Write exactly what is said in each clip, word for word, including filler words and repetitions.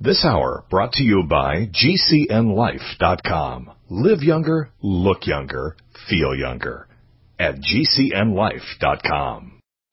This hour brought to you by G C N life dot com. Live younger, look younger, feel younger at G C N life dot com.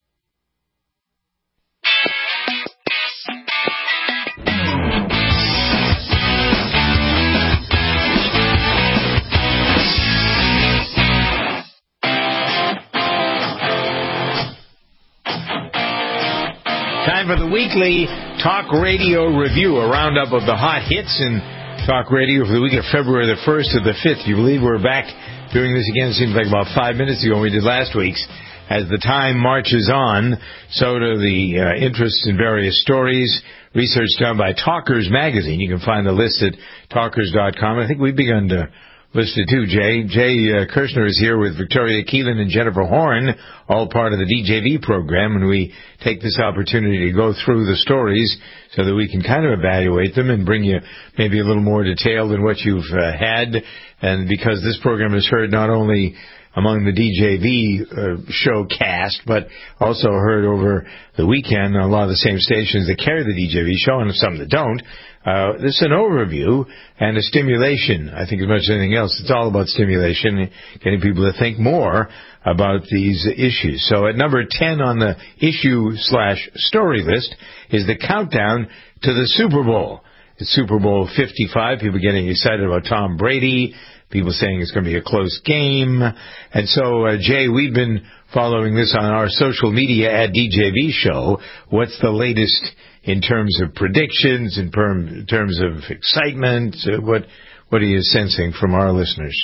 Time for the weekly Talk Radio Review, a roundup of the hot hits in Talk Radio for the week of February the first to the fifth. You believe we're back doing this again? It seems like about five minutes ago we did last week's. As the time marches on, so do the uh, interest in various stories. Research done by Talkers Magazine. You can find the list at talkers dot com. I think we've begun to list it too, Jay. Jay uh, Kirshner is here with Victoria Keelan and Jennifer Horn, all part of the D J V program, and we take this opportunity to go through the stories so that we can kind of evaluate them and bring you maybe a little more detail than what you've uh, had. And because this program is heard not only among the D J V uh, show cast, but also heard over the weekend on a lot of the same stations that carry the D J V show, and some that don't. Uh, this is an overview and a stimulation. I think as much as anything else, it's all about stimulation, getting people to think more about these issues. So at number ten on the issue slash story list is the countdown to the Super Bowl. It's Super Bowl fifty-five. People getting excited about Tom Brady. People saying it's going to be a close game. And so, uh, Jay, we've been following this on our social media at D J V Show. What's the latest in terms of predictions, in, perm, in terms of excitement? Uh, what what are you sensing from our listeners?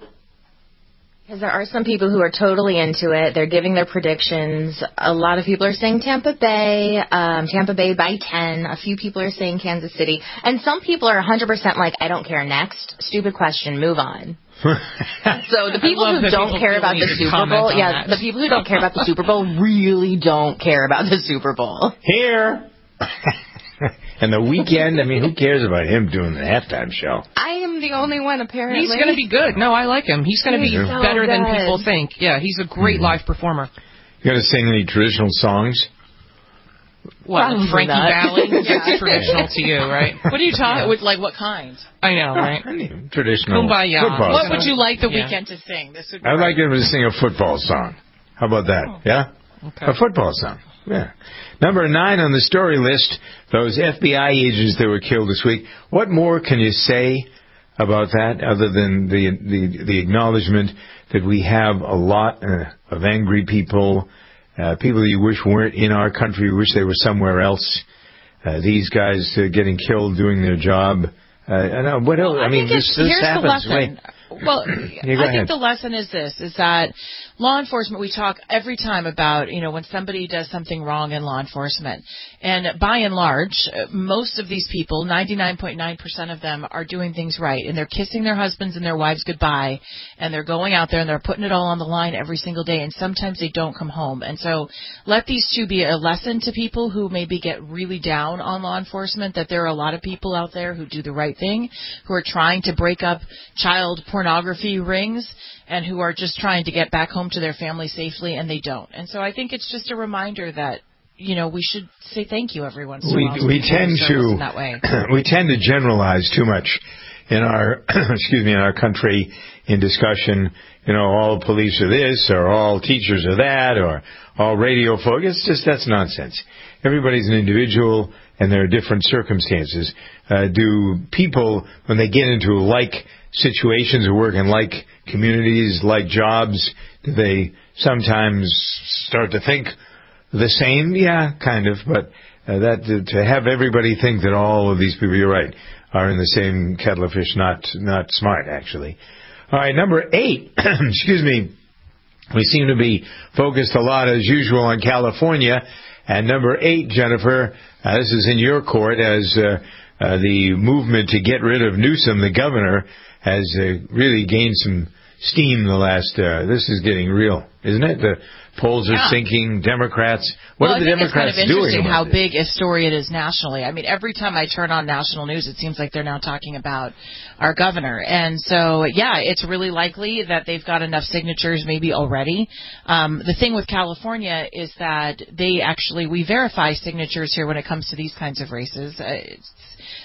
Because there are some people who are totally into it. They're giving their predictions. A lot of people are saying Tampa Bay, um, Tampa Bay by ten. A few people are saying Kansas City. And some people are one hundred percent like, I don't care, next. Stupid question, move on. So the people who the don't people care about the Super Bowl, yeah, that. the people who don't care about the Super Bowl really don't care about the Super Bowl. Here. And the weekend, I mean, who cares about him doing the halftime show? I am the only one, apparently. He's going to be good. No, I like him. He's going to be so better good. than people think. Yeah, he's a great Mm-hmm. live performer. You got to sing any traditional songs? What, Probably Frankie not. Valli? That's traditional to you, right? What are you talking with? Like what kind? I know, right? I mean, traditional Kumbaya. football What song. would you like the Yeah. weekend to sing? This would be I'd right. like him to sing a football song. How about that? Oh. Yeah? Okay. A football song. Yeah. Number nine on the story list, those F B I agents that were killed this week. What more can you say about that other than the the, the acknowledgement that we have a lot uh, of angry people, uh, people that you wish weren't in our country, you wish they were somewhere else. Uh, these guys uh, getting killed doing their job. Uh, I know, what else? Well, I, I mean, think this, it's, this here's happens. the lesson. Wait. Well, Yeah, go I ahead. think the lesson is this, is that law enforcement, we talk every time about, you know, when somebody does something wrong in law enforcement. And by and large, most of these people, ninety-nine point nine percent of them, are doing things right. And they're kissing their husbands and their wives goodbye. And they're going out there and they're putting it all on the line every single day. And sometimes they don't come home. And so let these two be a lesson to people who maybe get really down on law enforcement, that there are a lot of people out there who do the right thing, who are trying to break up child pornography rings, and who are just trying to get back home to their family safely, and they don't. And so I think it's just a reminder that, you know, we should say thank you every once in a We while. we tend to that way. we tend to generalize too much in our excuse me in our country in discussion. You know, all police are this, or all teachers are that, or all radio folk. It's just that's nonsense. Everybody's an individual, and there are different circumstances. Uh, do people, when they get into like situations or work in like communities, like jobs, do they sometimes start to think the same? Yeah, kind of. But uh, that to, to have everybody think that all of these people, you're right, are in the same kettle of fish, not not smart, actually. All right, number eight, excuse me, we seem to be focused a lot, as usual, on California. And number eight, Jennifer, uh, this is in your court, as uh, uh, the movement to get rid of Newsom, the governor, has uh, really gained some steam the last, uh, this is getting real, isn't it? The polls are Yeah. sinking. Democrats, what well, are the I think Democrats it's kind of interesting doing how about this? big a story it is nationally. I mean, every time I turn on national news, it seems like they're now talking about our governor. And so, yeah, it's really likely that they've got enough signatures maybe already. Um, the thing with California is that they actually, we verify signatures here when it comes to these kinds of races. Uh, it's,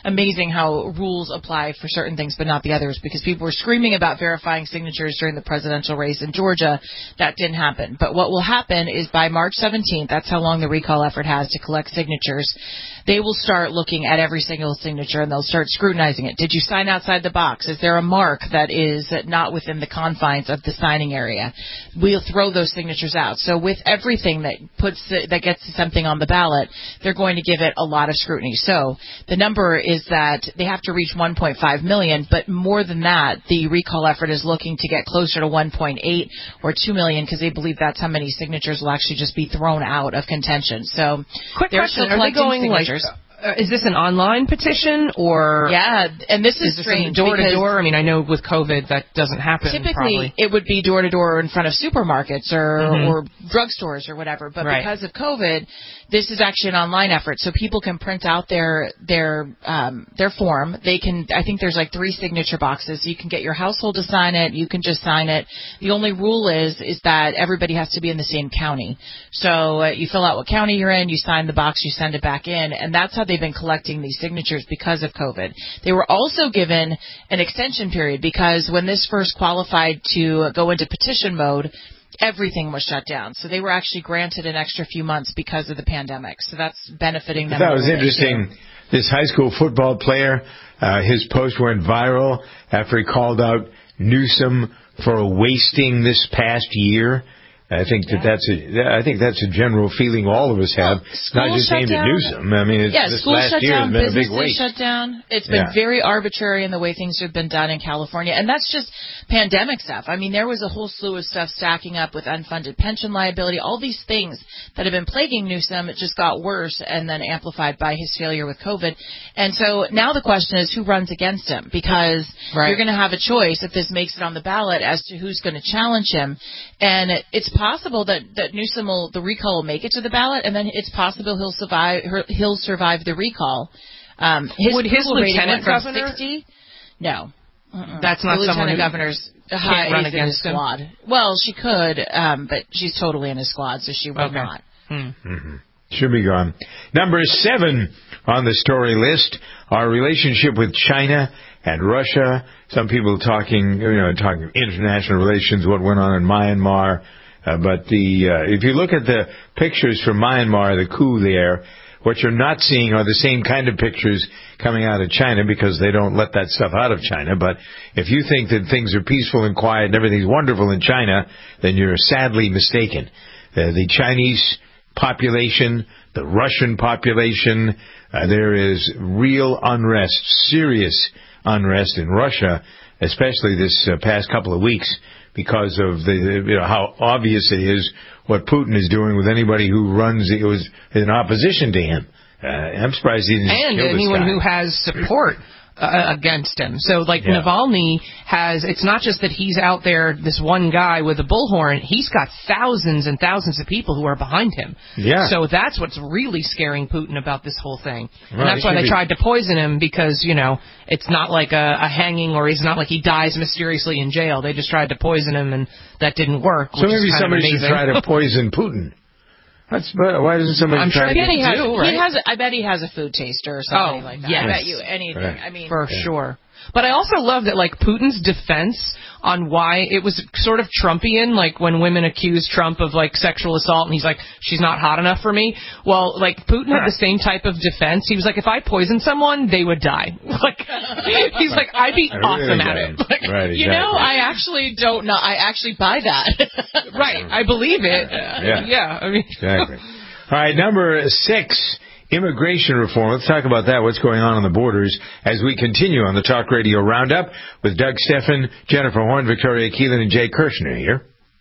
amazing how rules apply for certain things but not the others, because people were screaming about verifying signatures during the presidential race in Georgia. That didn't happen. But what will happen is by March seventeenth, that's how long the recall effort has to collect signatures, they will start looking at every single signature and they'll start scrutinizing it. Did you sign outside the box? Is there a mark that is not within the confines of the signing area? We'll throw those signatures out. So with everything that puts that gets something on the ballot, they're going to give it a lot of scrutiny. So the number is that they have to reach one point five million, but more than that, the recall effort is looking to get closer to one point eight or two million, because they believe that's how many signatures will actually just be thrown out of contention. So quick they're question: still Are they going signatures. like? Uh, is this an online petition or? Yeah, and this is, is this strange door to door. I mean, I know with COVID that doesn't happen. Typically, probably. it would be door to door in front of supermarkets or mm-hmm. or drugstores or whatever. But right. because of COVID, this is actually an online effort, so people can print out their their um, their form. They can. I think there's like three signature boxes. You can get your household to sign it. You can just sign it. The only rule is is that everybody has to be in the same county. So uh, you fill out what county you're in. You sign the box. You send it back in, and that's how they've been collecting these signatures because of COVID. They were also given an extension period because when this first qualified to go into petition mode, everything was shut down. So they were actually granted an extra few months because of the pandemic. So that's benefiting them. That was interesting. Too. This high school football player, uh, his post went viral after he called out Newsom for wasting this past year. I think that that's a, I think that's a general feeling all of us have, well, not just aimed at Newsom. I mean, it's, yeah, this school last shut year down, has been a big businesses waste. shut down. It's been yeah. very arbitrary in the way things have been done in California, and that's just pandemic stuff. I mean, there was a whole slew of stuff stacking up with unfunded pension liability, all these things that have been plaguing Newsom. It just got worse and then amplified by his failure with COVID. And so now the question is who runs against him, because right. you're going to have a choice if this makes it on the ballot as to who's going to challenge him. And it's possible that that Newsom will, the recall will make it to the ballot, and then it's possible he'll survive. He'll survive the recall. Um, his Would his lieutenant governor? sixty? No, Mm-mm. That's not the someone lieutenant who governor's can't run against his him. squad. Well, she could, um, but she's totally in his squad, so she would okay. not. Hmm. Mm-hmm. Should be gone. Number seven on the story list: our relationship with China and Russia. Some people talking, you know, talking international relations, what went on in Myanmar. Uh, but the uh, if you look at the pictures from Myanmar, the coup there, what you're not seeing are the same kind of pictures coming out of China, because they don't let that stuff out of China. But if you think that things are peaceful and quiet and everything's wonderful in China, then you're sadly mistaken. Uh, the Chinese population, the Russian population, uh, there is real unrest, serious unrest in Russia, especially this uh, past couple of weeks, because of the, you know, how obvious it is what Putin is doing with anybody who runs, it was in opposition to him. Uh, I'm surprised he didn't and kill anyone this guy. who has support uh, against him. So, like, yeah. Navalny has, it's not just that he's out there, this one guy with a bullhorn, he's got thousands and thousands of people who are behind him. Yeah. So that's what's really scaring Putin about this whole thing. And right, that's why they be. tried to poison him, because, you know, it's not like a, a hanging, or he's not like he dies mysteriously in jail. They just tried to poison him, and that didn't work. So maybe somebody should try to poison Putin. That's better. Why doesn't somebody I'm try sure to he has, do, right? he has, I bet he has a food taster or something oh, like that. Yes. I bet you anything. Right. I mean, for yeah. sure. But I also love that, like, Putin's defense on why it was sort of Trumpian, like when women accused Trump of, like, sexual assault, and he's like, she's not hot enough for me. Well, like, Putin had the same type of defense. He was like, if I poisoned someone, they would die. Like, he's like, I'd be awesome at it. Like, right, exactly. You know, I actually don't know. I actually buy that. Right. I believe it. Yeah. Yeah. I mean, exactly. All right, number six. Immigration reform. Let's talk about that, what's going on on the borders, as we continue on the Talk Radio Roundup with Doug Steffen, Jennifer Horn, Victoria Keelan, and Jay Kirshner here.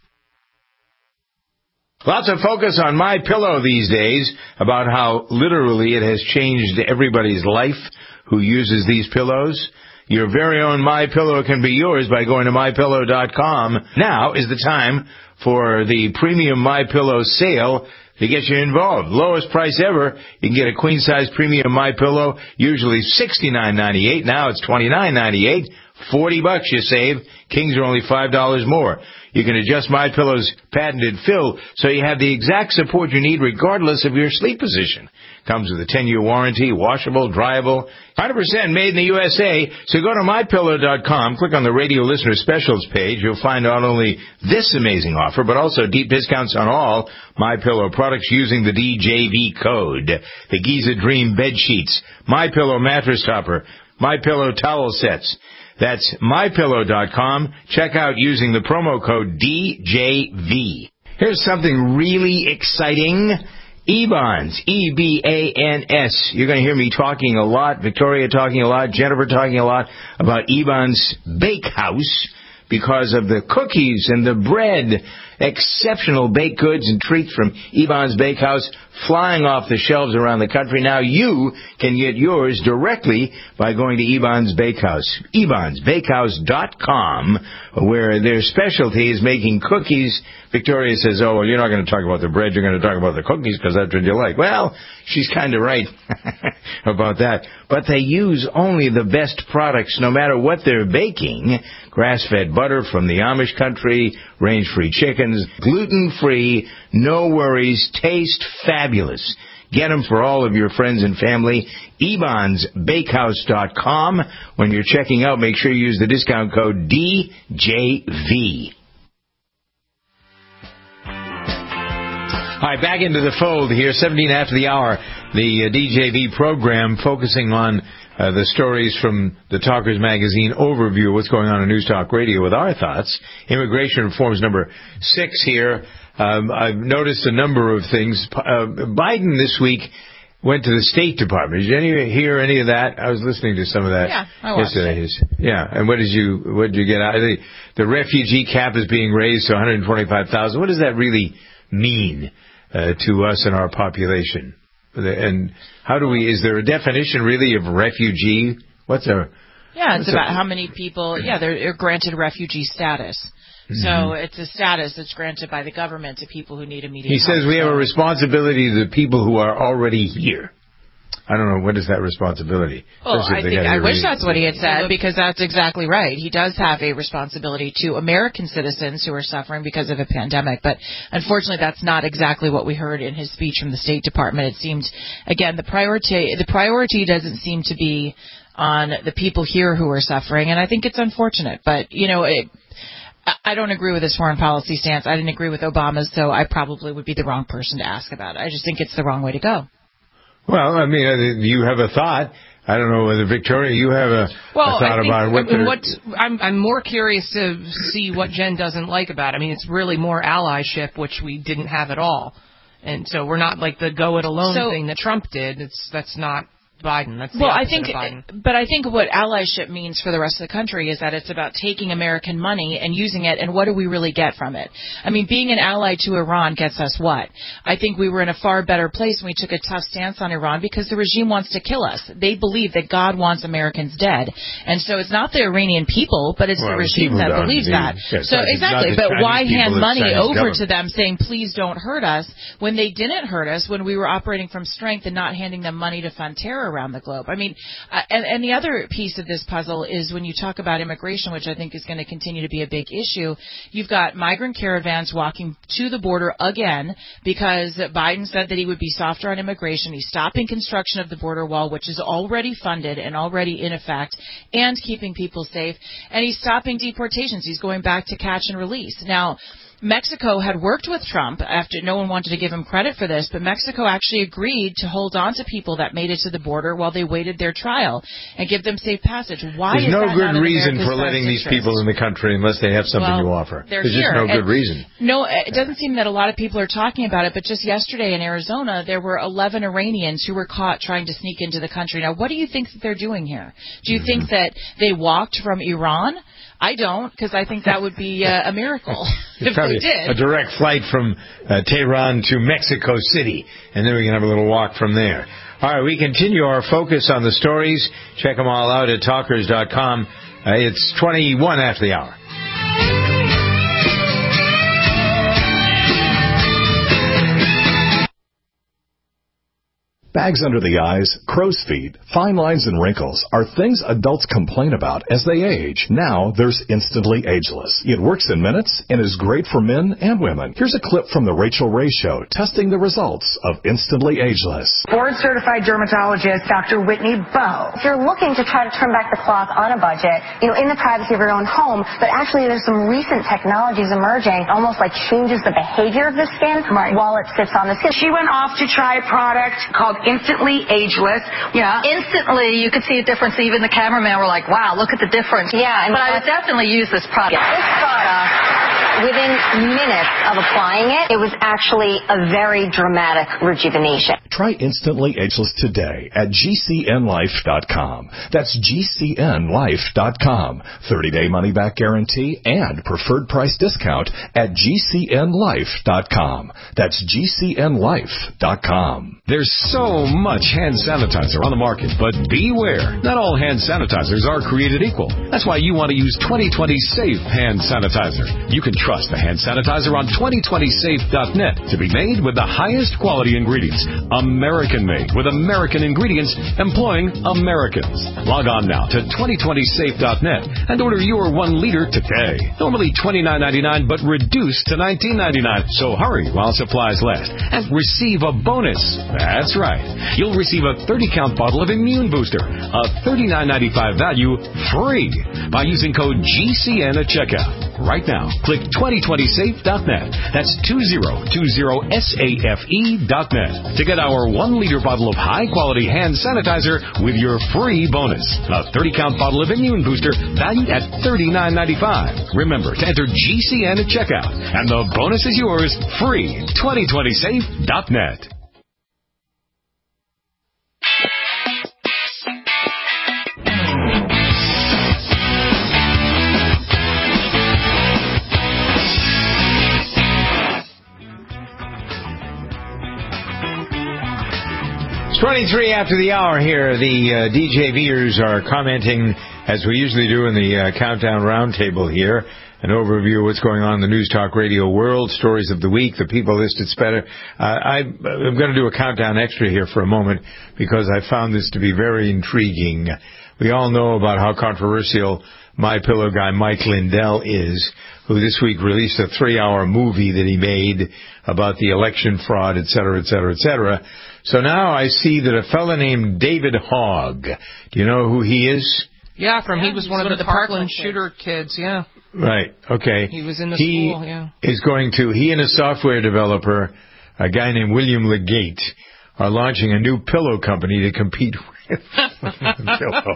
Lots of focus on MyPillow these days about how literally it has changed everybody's life who uses these pillows. Your very own MyPillow can be yours by going to my pillow dot com. Now is the time for the premium MyPillow sale to get you involved. Lowest price ever. You can get a queen-size premium MyPillow, usually sixty-nine ninety-eight. Now it's twenty-nine ninety-eight forty bucks you save. Kings are only five dollars more. You can adjust MyPillow's patented fill so you have the exact support you need regardless of your sleep position. Comes with a ten-year warranty, washable, dryable, one hundred percent made in the U S A. So go to my pillow dot com, click on the radio listener specials page. You'll find not only this amazing offer, but also deep discounts on all MyPillow products using the D J V code. The Giza Dream bed sheets, MyPillow mattress topper, MyPillow towel sets. That's my pillow dot com. Check out using the promo code D J V. Here's something really exciting. Ebans, E B A N S. You're going to hear me talking a lot, Victoria talking a lot, Jennifer talking a lot about Ebans Bakehouse because of the cookies and the bread. Exceptional baked goods and treats from Ebans Bakehouse flying off the shelves around the country. Now you can get yours directly by going to Ebans Bakehouse. Ebans Bakehouse dot com, where their specialty is making cookies. Victoria says, oh, well, you're not going to talk about the bread, you're going to talk about the cookies because that's what you like. Well, she's kind of right about that. But they use only the best products no matter what they're baking. Grass-fed butter from the Amish country, range-free chickens, gluten-free, no worries, taste fabulous. Get them for all of your friends and family. Ebans Bakehouse dot com. When you're checking out, make sure you use the discount code D J V. All right, back into the fold here, seventeen after the hour, the uh, D J V program focusing on uh, the stories from the Talkers Magazine overview of what's going on in News Talk Radio with our thoughts. Immigration reforms number six here. Um, I've noticed a number of things. Uh, Biden this week went to the State Department. Did you any, hear any of that? I was listening to some of that yeah, I watched yesterday. It. Yeah, and what did you what did you get out? The, the refugee cap is being raised to one hundred twenty-five thousand. What does that really mean uh, to us and our population? And how do we? Is there a definition really of refugee? What's a? Yeah, it's what's about a, how many people. Yeah, they're granted refugee status. Mm-hmm. So it's a status that's granted by the government to people who need immediate He help. says we have a responsibility to the people who are already here. I don't know, what is that responsibility? Well, I think I wish that's what he had said, because that's exactly right. He does have a responsibility to American citizens who are suffering because of a pandemic. But unfortunately, that's not exactly what we heard in his speech from the State Department. It seemed, again, the priority the priority doesn't seem to be on the people here who are suffering, and I think it's unfortunate. But, you know, it, I don't agree with his foreign policy stance. I didn't agree with Obama's, so I probably would be the wrong person to ask about it. I just think it's the wrong way to go. Well, I mean, you have a thought. I don't know whether, Victoria, you have a, well, a thought I think, about what... I mean, what I'm, I'm more curious to see what Jen doesn't like about it. I mean, it's really more allyship, which we didn't have at all. And so we're not like the go-it-alone so, thing that Trump did. It's That's not Biden. That's the well, I opposite think, of Biden. but I think what allyship means for the rest of the country is that it's about taking American money and using it, and what do we really get from it? I mean, being an ally to Iran gets us what? I think we were in a far better place when we took a tough stance on Iran because the regime wants to kill us. They believe that God wants Americans dead, and so it's not the Iranian people, but it's well, the regime that believes that. Yes, so exactly, but Chinese why hand money over government. to them, saying please don't hurt us, when they didn't hurt us when we were operating from strength and not handing them money to fund terror around the globe? I mean. Uh, and, and the other piece of this puzzle is when you talk about immigration, which I think is going to continue to be a big issue, you've got migrant caravans walking to the border again because Biden said that he would be softer on immigration. He's stopping construction of the border wall, which is already funded and already in effect, and keeping people safe. And he's stopping deportations. He's going back to catch and release. Now, Mexico had worked with Trump after no one wanted to give him credit for this, but Mexico actually agreed to hold on to people that made it to the border while they waited their trial and give them safe passage. Why There's is no that good not in reason America's for letting best these interest? people in the country unless they have something well, to offer. They're There's here. just no good and reason. No, it doesn't seem that a lot of people are talking about it, but just yesterday in Arizona, there were eleven Iranians who were caught trying to sneak into the country. Now, what do you think that they're doing here? Do you mm-hmm. think that they walked from Iran? I don't, because I think that would be uh, a miracle if they did. A direct flight from uh, Tehran to Mexico City, and then we can have a little walk from there. All right, we continue our focus on the stories. Check them all out at talkers dot com. Uh, it's twenty-one after the hour. Bags under the eyes, crow's feet, fine lines and wrinkles are things adults complain about as they age. Now there's Instantly Ageless. It works in minutes and is great for men and women. Here's a clip from the Rachel Ray Show testing the results of Instantly Ageless. Board-certified dermatologist Doctor Whitney Bowe. If you're looking to try to turn back the clock on a budget, you know, in the privacy of your own home, but actually there's some recent technologies emerging, almost like changes the behavior of the skin right. while it sits on the skin. She went off to try a product called Instantly Ageless. Yeah, instantly you could see a difference. Even the cameraman were like, wow, look at the difference. Yeah. And but I would definitely use this product. This product, within minutes of applying it, it was actually a very dramatic rejuvenation. Try Instantly Ageless today at G C N life dot com. That's G C N life dot com. thirty-day money-back guarantee and preferred price discount at G C N life dot com. That's G C N life dot com. There's so much hand sanitizer on the market, but beware. Not all hand sanitizers are created equal. That's why you want to use twenty twenty Safe Hand Sanitizer. You can trust the hand sanitizer on twenty twenty safe dot net to be made with the highest quality ingredients. American-made with American ingredients employing Americans. Log on now to twenty twenty safe dot net and order your one liter today. Normally twenty-nine ninety-nine, but reduced to nineteen ninety-nine. So hurry while supplies last and receive a bonus. That's right. You'll receive a thirty count bottle of Immune Booster, a thirty-nine ninety-five value, free by using code G C N at checkout. Right now, click twenty twenty safe dot net. That's twenty twenty safe dot net to get our one liter bottle of high-quality hand sanitizer with your free bonus. A thirty count bottle of Immune Booster valued at thirty-nine ninety-five. Remember to enter G C N at checkout, and the bonus is yours free. twenty twenty safe dot net. twenty-three after the hour here. The uh, D J Viers are commenting, as we usually do in the uh, Countdown Roundtable here, an overview of what's going on in the News Talk Radio world, stories of the week, the people listed better. Uh, I, I'm going to do a Countdown Extra here for a moment because I found this to be very intriguing. We all know about how controversial MyPillow guy Mike Lindell is, who this week released a three-hour movie that he made about the election fraud, et cetera, et cetera, et cetera. So now I see that a fellow named David Hogg, do you know who he is? Yeah, from Yeah, he was he's one of one the, of the Parkland Parkland shooter kids, yeah. Right, okay. He was in the he school, yeah. is going to, he and a software developer, a guy named William Legate, are launching a new pillow company to compete with pillow.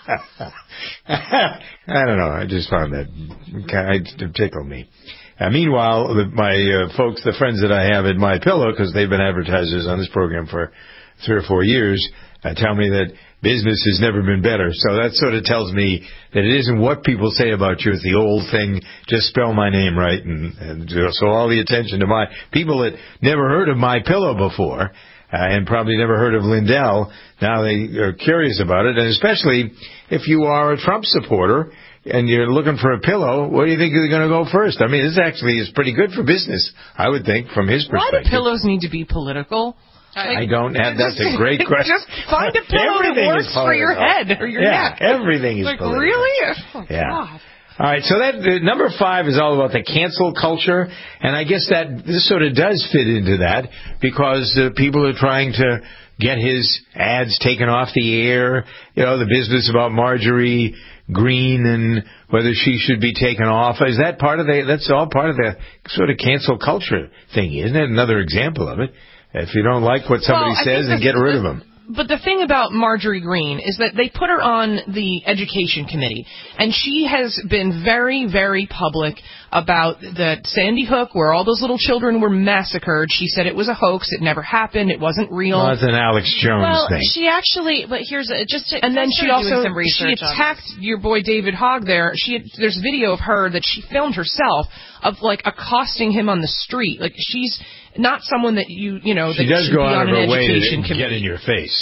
I don't know, I just found that kind of tickled me. Uh, meanwhile, the, my uh, folks, the friends that I have at MyPillow, because they've been advertisers on this program for three or four years, uh, tell me that business has never been better. So that sort of tells me that it isn't what people say about you. It's the old thing, just spell my name right. And, and so all the attention to my people that never heard of MyPillow before, uh, and probably never heard of Lindell, now they are curious about it. And especially if you are a Trump supporter and you're looking for a pillow, where do you think you're going to go first? I mean, this actually is pretty good for business, I would think, from his perspective. Why do pillows need to be political? I don't have. That's a great question. Just find a pillow Everything that works for your head or your yeah, neck. everything is like political. really. Oh, yeah. God. All right. So that uh, number five is all about the cancel culture, and I guess that this sort of does fit into that because uh, people are trying to get his ads taken off the air. You know, the business about Marjorie Green and whether she should be taken off. Is that part of the? That's all part of the sort of cancel culture thing, isn't it? Another example of it. If you don't like what somebody well, says, then get rid of them. But the thing about Marjorie Green is that they put her on the education committee, and she has been very, very public about the Sandy Hook, where all those little children were massacred. She said it was a hoax. It never happened. It wasn't real. Well, that's an Alex Jones well, thing. she actually, but here's a, just to, and then she also some she research attacked your boy David Hogg there. She had, there's video of her that she filmed herself of like accosting him on the street. Like she's not someone that you you know she that does should go be out on of an her way education to committee. get in your face.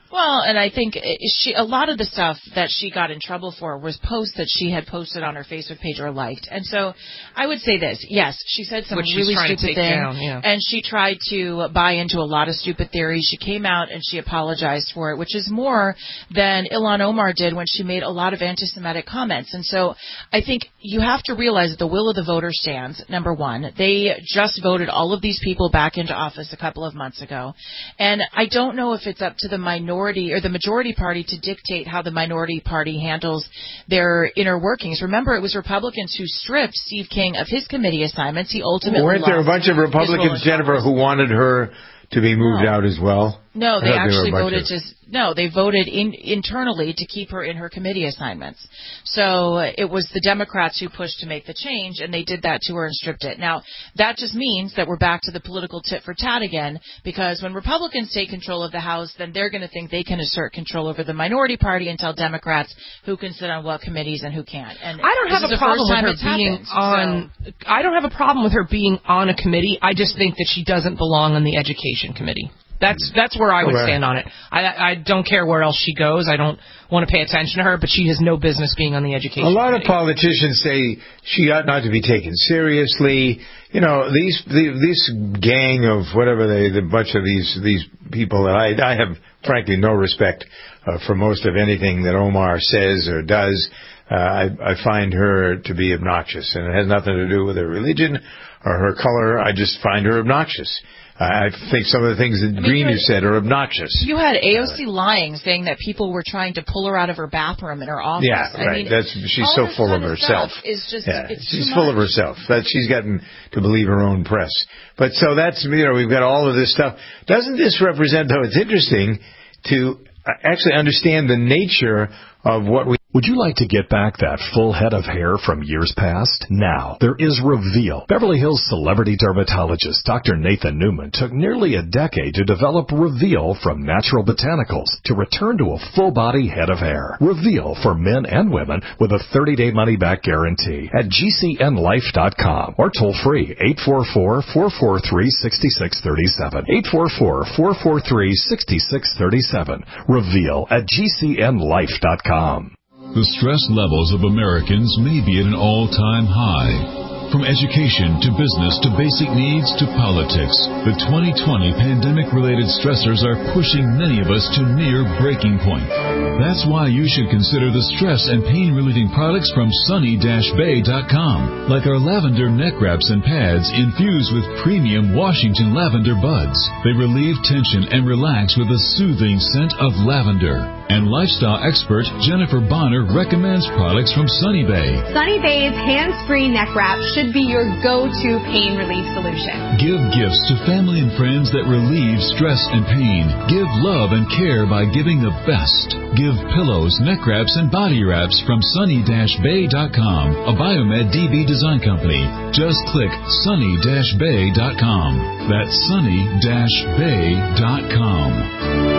Well, and I think she a lot of the stuff that she got in trouble for was posts that she had posted on her Facebook page or liked. And so I would say this. Yes, she said some Which really she's trying stupid to take things. down, yeah. And she tried to buy into a lot of stupid theories. She came out and she apologized for it, which is more than Ilhan Omar did when she made a lot of anti-Semitic comments. And so I think you have to realize that the will of the voter stands, number one. They just voted all of these people back into office a couple of months ago. And I don't know if it's up to the minority or the majority party to dictate how the minority party handles their inner workings. Remember, it was Republicans who stripped Steve King of his committee assignments. He ultimately Weren't there a bunch of Republicans, Jennifer, who wanted her to be moved No. out as well? No, they I thought there actually were a bunch voted of- to no, they voted in, internally to keep her in her committee assignments. So uh, it was the Democrats who pushed to make the change, and they did that to her and stripped it. Now that just means that we're back to the political tit for tat again, because when Republicans take control of the House, then they're going to think they can assert control over the minority party and tell Democrats who can sit on what committees and who can't. And I don't this have is a the problem first with time her it's being happened, on. so- I don't have a problem with her being on a committee. I just think that she doesn't belong on the education committee. That's that's where I would Right. stand on it. I I don't care where else she goes. I don't want to pay attention to her, but she has no business being on the education A lot committee. of politicians say she ought not to be taken seriously. You know, these the, this gang of whatever they, the bunch of these these people that I I have frankly no respect uh, for most of anything that Omar says or does. Uh, I, I find her to be obnoxious, and it has nothing to do with her religion or her color. I just find her obnoxious. I think some of the things that I mean, Green you has said are obnoxious. You had A O C lying, saying that people were trying to pull her out of her bathroom in her office. Yeah, I right. mean, That's she's all so this full kind of of herself. stuff Is just yeah, it's she's too full of much. herself. That she's gotten to believe her own press. But so that's you know we've got all of this stuff. Doesn't this represent though? It's interesting to actually understand the nature of what we. Would you like to get back that full head of hair from years past? Now, there is Reveal. Beverly Hills celebrity dermatologist Doctor Nathan Newman took nearly a decade to develop Reveal from natural botanicals to return to a full-body head of hair. Reveal for men and women with a thirty-day money-back guarantee at G C N life dot com or toll-free eight four four, four four three, six six three seven. eight four four, four four three, six six three seven. Reveal at G C N life dot com. The stress levels of Americans may be at an all-time high. From education to business to basic needs to politics, the twenty twenty pandemic-related stressors are pushing many of us to near breaking point. That's why you should consider the stress and pain-relieving products from sunny dash bay dot com, like our lavender neck wraps and pads infused with premium Washington lavender buds. They relieve tension and relax with a soothing scent of lavender. And lifestyle expert Jennifer Bonner recommends products from Sunny Bay. Sunny Bay's hands-free neck wrap should be your go-to pain relief solution. Give gifts to family and friends that relieve stress and pain. Give love and care by giving the best. Give pillows, neck wraps, and body wraps from sunny dash bay dot com, a Biomed D B design company. Just click sunny dash bay dot com. That's sunny dash bay dot com.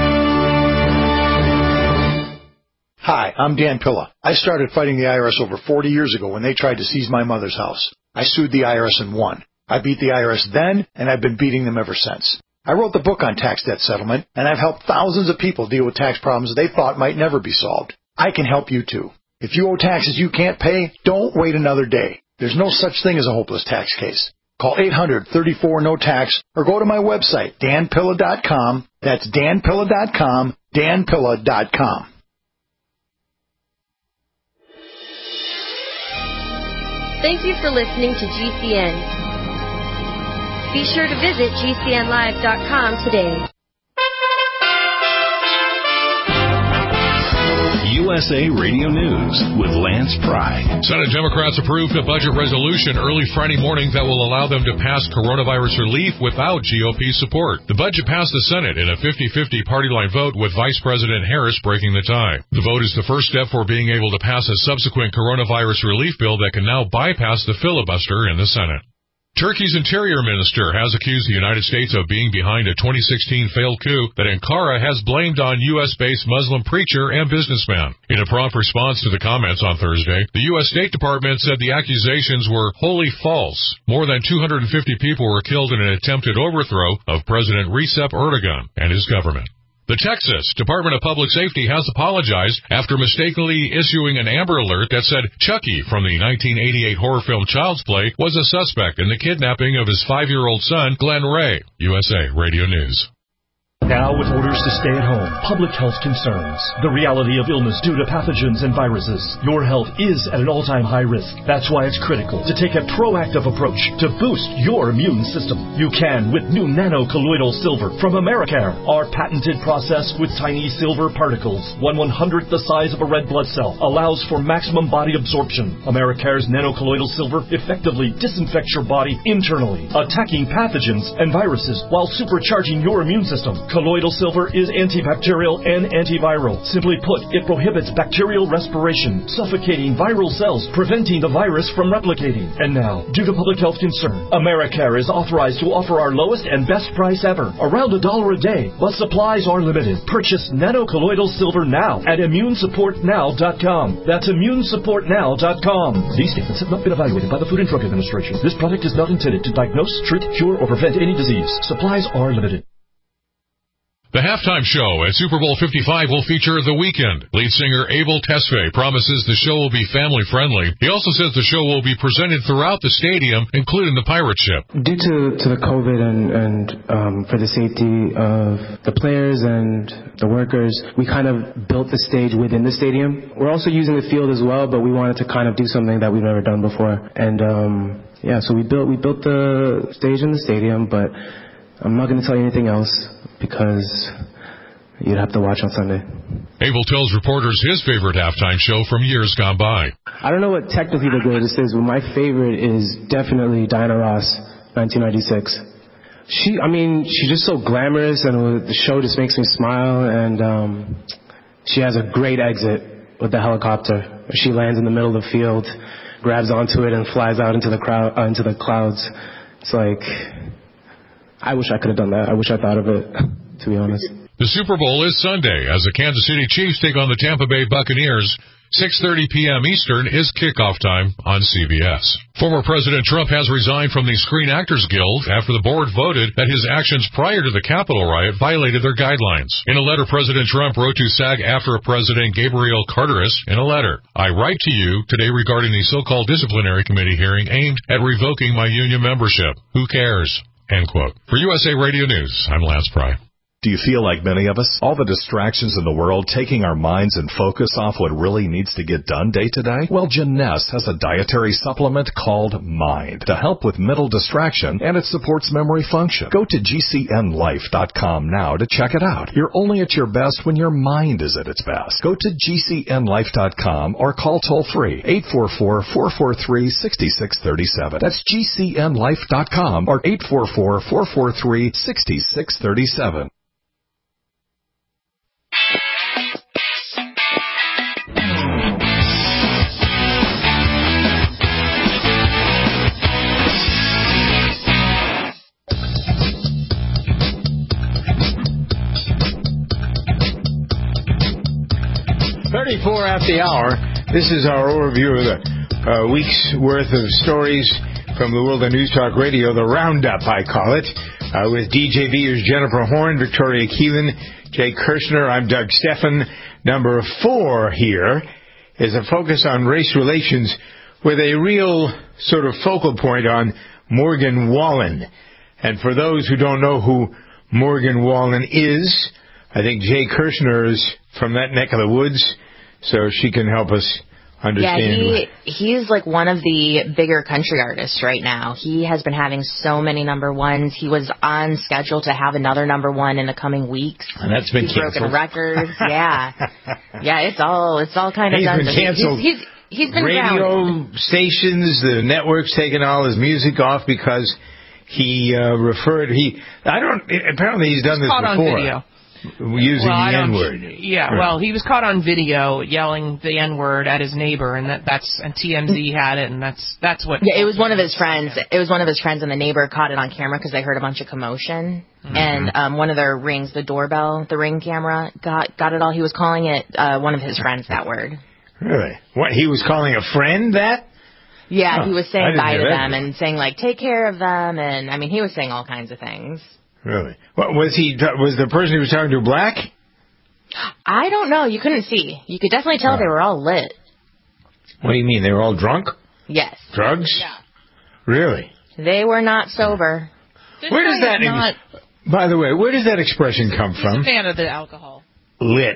Hi, I'm Dan Pilla. I started fighting the I R S over forty years ago when they tried to seize my mother's house. I sued the I R S and won. I beat the I R S then, and I've been beating them ever since. I wrote the book on tax debt settlement, and I've helped thousands of people deal with tax problems they thought might never be solved. I can help you too. If you owe taxes you can't pay, don't wait another day. There's no such thing as a hopeless tax case. Call eight hundred, thirty-four, no tax or go to my website, dan pilla dot com. That's dan pilla dot com, dan pilla dot com. Thank you for listening to G C N. Be sure to visit G C N live dot com today. U S A Radio News with Lance Pry. Senate Democrats approved a budget resolution early Friday morning that will allow them to pass coronavirus relief without G O P support. The budget passed the Senate in a fifty-fifty party line vote with Vice President Harris breaking the tie. The vote is the first step for being able to pass a subsequent coronavirus relief bill that can now bypass the filibuster in the Senate. Turkey's interior minister has accused the United States of being behind a twenty sixteen failed coup that Ankara has blamed on U S-based Muslim preacher and businessman. In a prompt response to the comments on Thursday, the U S State Department said the accusations were wholly false. More than two hundred fifty people were killed in an attempted overthrow of President Recep Erdogan and his government. The Texas Department of Public Safety has apologized after mistakenly issuing an Amber Alert that said Chucky from the nineteen eighty-eight horror film Child's Play was a suspect in the kidnapping of his five-year-old son, Glenn Ray. U S A Radio News. Now with orders to stay at home, public health concerns, the reality of illness due to pathogens and viruses, your health is at an all-time high risk. That's why it's critical to take a proactive approach to boost your immune system. You can with new nano-colloidal silver from Americare, our patented process with tiny silver particles, one one-hundredth the size of a red blood cell, allows for maximum body absorption. Americare's nano-colloidal silver effectively disinfects your body internally, attacking pathogens and viruses while supercharging your immune system. Colloidal silver is antibacterial and antiviral. Simply put, it prohibits bacterial respiration, suffocating viral cells, preventing the virus from replicating. And now, due to public health concern, Americare is authorized to offer our lowest and best price ever, around a dollar a day, but supplies are limited. Purchase nano-colloidal silver now at immune support now dot com. That's immune support now dot com. These statements have not been evaluated by the Food and Drug Administration. This product is not intended to diagnose, treat, cure, or prevent any disease. Supplies are limited. The halftime show at Super Bowl fifty-five will feature The Weeknd. Lead singer Abel Tesfaye promises the show will be family-friendly. He also says the show will be presented throughout the stadium, including the pirate ship. Due to, to the COVID and, and um, for the safety of the players and the workers, we kind of built the stage within the stadium. We're also using the field as well, but we wanted to kind of do something that we've never done before. And, um, yeah, so we built, we built the stage in the stadium, but I'm not going to tell you anything else, because you'd have to watch on Sunday. Abel tells reporters his favorite halftime show from years gone by. I don't know what technically the greatest is, but my favorite is definitely Diana Ross, nineteen ninety-six. She, I mean, she's just so glamorous, and the show just makes me smile, and um, she has a great exit with the helicopter. She lands in the middle of the field, grabs onto it, and flies out into the crowd, uh, into the clouds. It's like, I wish I could have done that. I wish I thought of it, to be honest. The Super Bowl is Sunday as the Kansas City Chiefs take on the Tampa Bay Buccaneers. six thirty p.m. Eastern is kickoff time on C B S. Former President Trump has resigned from the Screen Actors Guild after the board voted that his actions prior to the Capitol riot violated their guidelines. In a letter, President Trump wrote to SAG-AFTRA President Gabriel Carteris in a letter, "I write to you today regarding the so-called disciplinary committee hearing aimed at revoking my union membership. Who cares?" End quote. For U S A Radio News, I'm Lance Pry. Do you feel like many of us? All the distractions in the world taking our minds and focus off what really needs to get done day to day? Well, Jeunesse has a dietary supplement called Mind to help with mental distraction, and it supports memory function. Go to G C N life dot com now to check it out. You're only at your best when your mind is at its best. Go to G C N life dot com or call toll-free eight four four, four four three, six six three seven. That's G C N life dot com or eight four four, four four three, six six three seven. thirty-four at the hour. This is our overview of the uh, week's worth of stories from the world of News Talk Radio, the Roundup, I call it, uh, with D J V's Jennifer Horn, Victoria Keelan, Jay Kirshner. I'm Doug Stephan. Number four here is a focus on race relations with a real sort of focal point on Morgan Wallen. And for those who don't know who Morgan Wallen is, I think Jay Kirshner is from that neck of the woods, so she can help us understand. Yeah, he, he's like one of the bigger country artists right now. He has been having so many number ones. He was on schedule to have another number one in the coming weeks. And that's been he's canceled. Broken records. Yeah. Yeah, it's all it's all kind of he's done. Been canceled. He's, he's, he's been Radio grounded. stations, the network's taken all his music off because he uh, referred, he, I don't, apparently he's done he's this caught before. On video. Using well, the N-word. Yeah, right. well, he was caught on video yelling the N-word at his neighbor, and that, that's and T M Z had it, and that's that's what. Yeah, it was one of his friends. It was one of his friends, and the neighbor caught it on camera because they heard a bunch of commotion. Mm-hmm. And um, one of their rings, the doorbell, the Ring camera, got got it all. He was calling it uh, one of his friends that word. Really? What? He was calling a friend that? Yeah, oh, he was saying bye to them and saying like, take care of them, and I mean, he was saying all kinds of things. Really? What was he? Was the person he was talking to black? I don't know. You couldn't see. You could definitely tell Uh, they were all lit. What do you mean? They were all drunk? Yes. Drugs? Yeah. Really? They were not sober. Where does that? Not, By the way, where does that expression come he's from? a fan of the alcohol. Lit.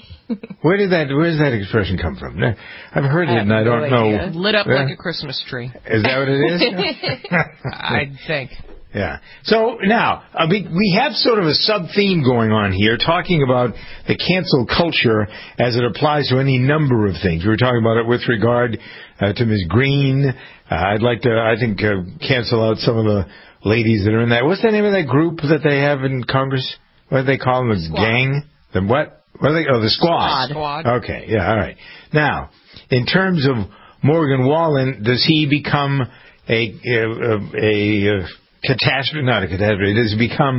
Where did that? Where does that expression come from? I've heard it, and I don't know. Lit up Yeah. like a Christmas tree. Is that what it is? I think. Yeah. So now, I mean, we have sort of a sub-theme going on here, talking about the cancel culture as it applies to any number of things. We were talking about it with regard uh, to Miz Green. Uh, I'd like to, I think, uh, cancel out some of the ladies that are in that. What's the name of that group that they have in Congress? What do they call them? The Squad. gang? The what? What are they? Oh, the squad. Squad. Okay. Yeah. All right. Now, in terms of Morgan Wallen, does he become a a, a, a catastrophe? Not a catastrophe. Does he become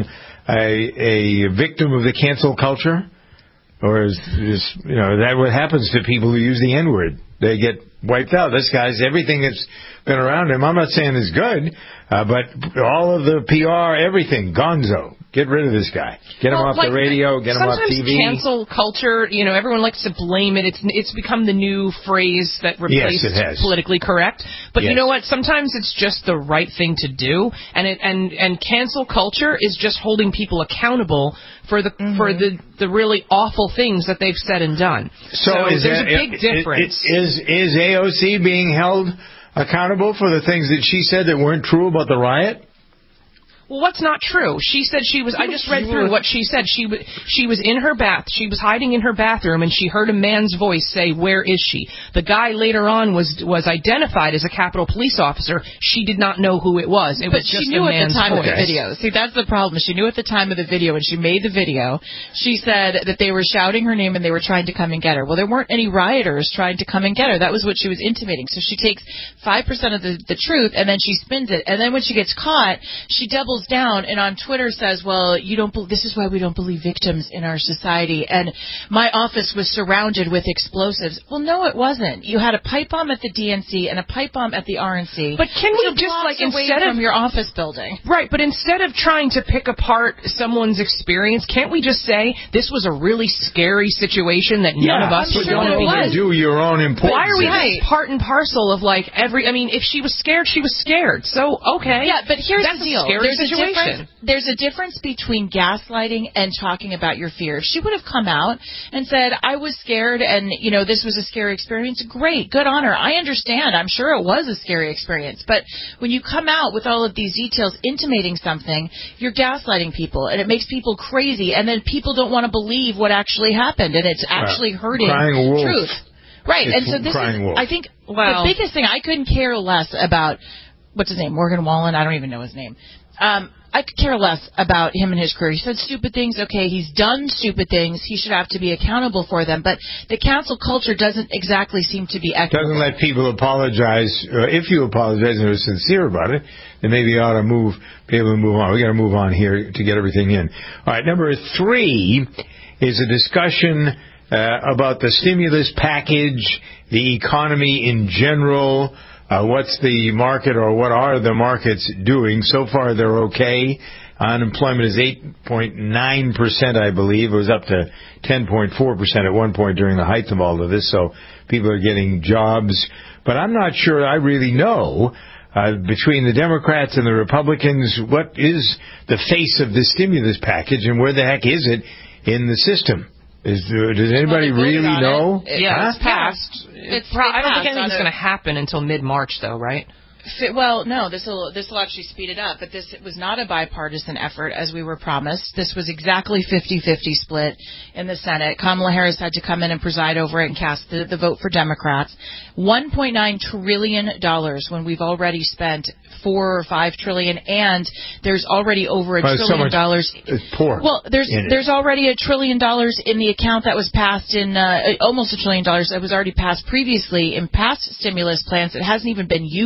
a, a victim of the cancel culture, or is, is you know that what happens to people who use the N-word? They get wiped out. This guy's everything that's been around him. I'm not saying is good, uh, but all of the P R, everything, gonzo. Get rid of this guy. Get him Well, off like, the radio. Get him off T V. Sometimes cancel culture, you know, everyone likes to blame it. It's it's become the new phrase that replaced Yes, it has. politically correct. But Yes. you know what? Sometimes it's just the right thing to do, and it and and cancel culture is just holding people accountable for the Mm-hmm. for the the really awful things that they've said and done. So, is there's that, a big i- i- difference. Is is A O C being held accountable for the things that she said that weren't true about the riot? Well, what's not true? She said she was. I just read through what she said. She was. She was in her bath. She was hiding in her bathroom, and she heard a man's voice say, "Where is she?" The guy later on was was identified as a Capitol Police officer. She did not know who it was. It But was she just knew a at man's the time voice. of the video. See, that's the problem. She knew at the time of the video when she made the video. She said that they were shouting her name and they were trying to come and get her. Well, there weren't any rioters trying to come and get her. That was what she was intimating. So she takes five percent of the, the truth and then she spins it. And then when she gets caught, she doubles down and on Twitter says, well, you don't. Be- this is why we don't believe victims in our society. And my office was surrounded with explosives. Well, no, it wasn't. You had a pipe bomb at the D N C and a pipe bomb at the R N C. But can we So just blocks like away instead from of your office building? Right, but instead of trying to pick apart someone's experience, can't we just say this was a really scary situation that none of us but would don't want to be in? overdo your own importance. Why are we Right. just part and parcel of like every? I mean, if she was scared, she was scared. So okay, Yeah, but here's that's the deal. A scary there's situation. a difference. There's a difference between gaslighting and talking about your fear. If she would have come out and said, "I was scared, and you know this was a scary experience," great, good on her. I understand. I'm sure it was a scary experience. But when you come out with all of these details, intimating something, you're gaslighting people, and it makes people crazy. And then people don't want to believe what actually happened, and it's actually Well, hurting crying wolf. truth. Right, It's and so this crying is, wolf. I think, Well- the biggest thing, I couldn't care less about, what's his name, Morgan Wallen? I don't even know his name. Um, I could care less about him and his career. He said stupid things. Okay, he's done stupid things. He should have to be accountable for them. But the cancel culture doesn't exactly seem to be equitable. Doesn't let people apologize. Uh, if you apologize and are sincere about it, then maybe you ought to move, be able to move on. We got to move on here to get everything in. All right, number three is a discussion uh, about the stimulus package, the economy in general. Uh, what's the market or what are the markets doing? So far, they're okay. Unemployment is eight point nine percent, I believe. It was up to ten point four percent at one point during the height of all of this, so people are getting jobs. But I'm not sure I really know, uh, between the Democrats and the Republicans, what is the face of this stimulus package and where the heck is it in the system? Is there, does anybody Well, they really voted on know? it. Yeah, Huh? it's passed. It's- Pro- it I don't passed think anything's on going a- to happen until mid-March, though, right? Fi- Well, no, this will this will actually speed it up. But this was not a bipartisan effort, as we were promised. This was exactly fifty-fifty split in the Senate. Kamala Harris had to come in and preside over it and cast the, the vote for Democrats. one point nine trillion dollars when we've already spent four or five trillion, and there's already over a Well, so trillion much dollars. is poor Well, there's in it. there's already a trillion dollars in the account that was passed in uh, almost a trillion dollars that was already passed previously in past stimulus plans that hasn't even been used yet.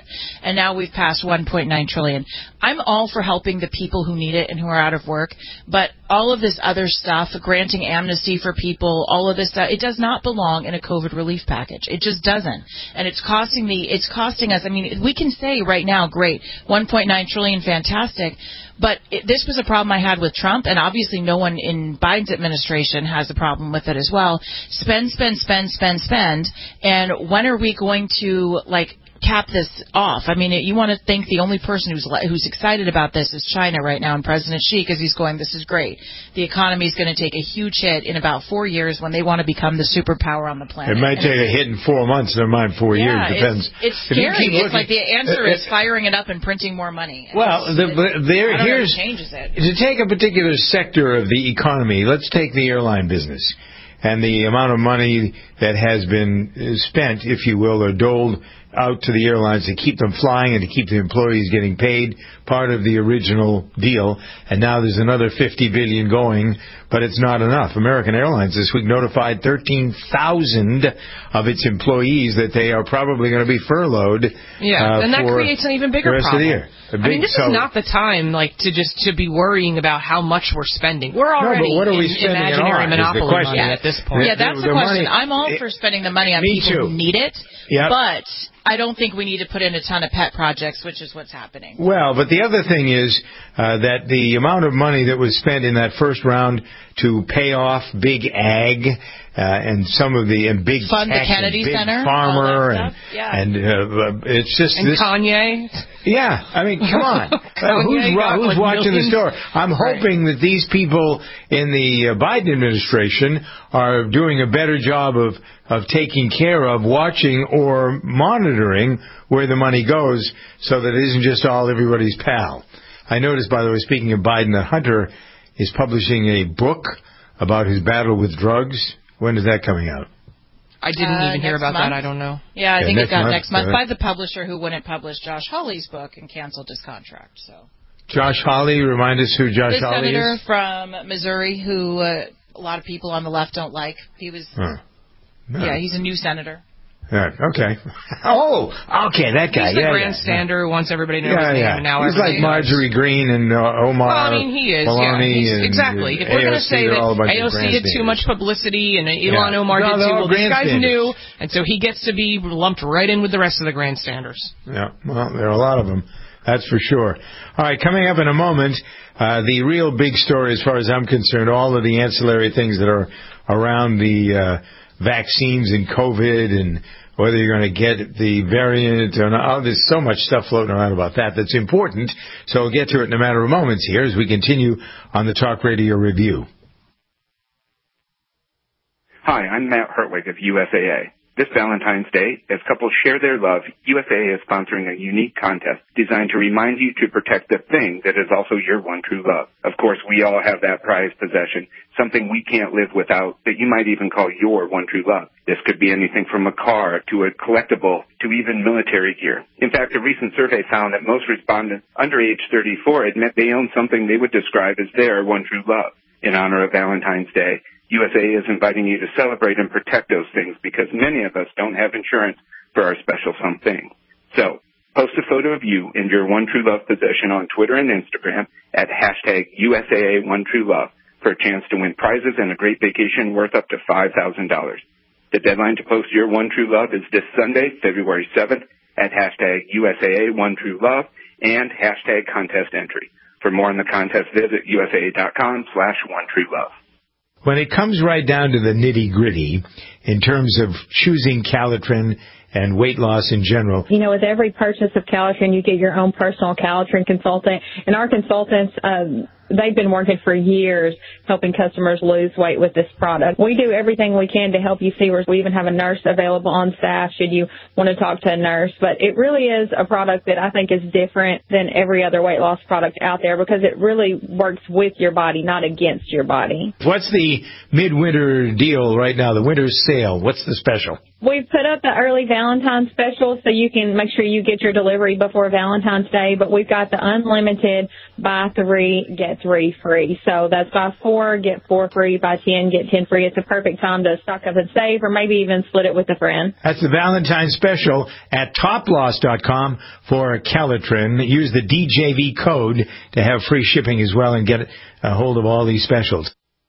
and now we've passed one point nine trillion dollars. I'm all for helping the people who need it and who are out of work, but all of this other stuff, granting amnesty for people, all of this stuff, it does not belong in a COVID relief package. It just doesn't. And it's costing the, it's costing us, I mean, we can say right now, great, one point nine trillion dollars, fantastic, but it, this was a problem I had with Trump, and obviously no one in Biden's administration has a problem with it as well. Spend, spend, spend, spend, spend, and when are we going to, like, cap this off? I mean, you want to think the only person who's who's excited about this is China right now, and President Xi, because he's going, this is great. The economy is going to take a huge hit in about four years when they want to become the superpower on the planet. It might and take a hit in four months, never mind four yeah, years. Depends. It's, it's scary. It's like the answer uh, is firing it up and printing more money. And well, the, it, there, I don't here's know if it changes it. To take a particular sector of the economy. Let's take the airline business and the amount of money that has been spent, if you will, or doled out to the airlines to keep them flying and to keep the employees getting paid, part of the original deal. And now there's another fifty billion dollars going, but it's not enough. American Airlines this week notified thirteen thousand of its employees that they are probably going to be furloughed. Yeah, uh, and that creates an even bigger the rest problem. Of the year. Big, I mean, this so, is not the time, like, to just to be worrying about how much we're spending. We're already no, but what are we in spending imaginary on, monopoly money yeah. at this point. Yeah, that's the, the, the question. Money, I'm all it, for spending the money on me people too. who need it, yep. but I don't think we need to put in a ton of pet projects, which is what's happening. Well, but the other thing is uh, that the amount of money that was spent in that first round to pay off big ag uh, and some of the and big Fund tech the Kennedy and big Center, farmer and yeah. and uh, it's just and this, Kanye. Yeah, I mean, come on, uh, who's, got, who's like, watching millions? the store? I'm hoping right. that these people in the uh, Biden administration are doing a better job of of taking care of, watching, or monitoring where the money goes, so that it isn't just all everybody's pal. I noticed, by the way, speaking of Biden, that Hunter is publishing a book about his battle with drugs. When is that coming out? I didn't uh, even hear about month. that. I don't know. Yeah, I yeah, think it got month, next month uh, by the publisher who wouldn't publish Josh Hawley's book and canceled his contract. So, Josh Hawley, remind us who Josh the Hawley senator is. from Missouri, who uh, a lot of people on the left don't like. He was, huh. no. yeah, he's a new senator. Yeah, okay. Oh, okay, that guy. He's the yeah, grandstander yeah. who wants everybody to know yeah, his name. Yeah. And now He's like Marjorie knows. Green and uh, Omar. Well, I mean, he is. Maloney yeah, and exactly. If A O C, we're going to say that A O C did too much grandstanders. publicity and Ilhan Yeah. Omar No, did too, well, these guys grandstanders. knew, and so he gets to be lumped right in with the rest of the grandstanders. Yeah, well, there are a lot of them. That's for sure. All right, coming up in a moment, uh, the real big story as far as I'm concerned, all of the ancillary things that are around the uh, vaccines and COVID and whether you're going to get the variant or not. Oh, there's so much stuff floating around about that that's important. So we'll get to it in a matter of moments here as we continue on the Talk Radio Review. Hi, I'm Matt Hertwig of U S A A. This Valentine's Day, as couples share their love, U S A A is sponsoring a unique contest designed to remind you to protect the thing that is also your one true love. Of course, we all have that prized possession, something we can't live without, that you might even call your one true love. This could be anything from a car to a collectible to even military gear. In fact, a recent survey found that most respondents under age thirty-four admit they own something they would describe as their one true love. In honor of Valentine's Day, U S A A is inviting you to celebrate and protect those things because many of us don't have insurance for our special something. So, post a photo of you and your one true love possession on Twitter and Instagram at hashtag U S A A one true love for a chance to win prizes and a great vacation worth up to five thousand dollars. The deadline to post your one true love is this Sunday, February seventh, at hashtag U S A A one true love and hashtag contest entry. For more on the contest, visit U S A A dot com slash one true love. When it comes right down to the nitty-gritty in terms of choosing Calitrin and weight loss in general. You know, with every purchase of Calitrin, you get your own personal Calitrin consultant. And our consultants, um, they've been working for years helping customers lose weight with this product. We do everything we can to help you see where we even have a nurse available on staff should you want to talk to a nurse. But it really is a product that I think is different than every other weight loss product out there because it really works with your body, not against your body. What's the midwinter deal right now, the winter sale sale? What's the special? We've put up the early Valentine's special so you can make sure you get your delivery before Valentine's Day, but we've got the unlimited buy three, get three free. So that's buy four, get four free, buy ten, get ten free. It's a perfect time to stock up and save or maybe even split it with a friend. That's the Valentine's special at top loss dot com for Calitrin. Use the D J V code to have free shipping as well and get a hold of all these specials.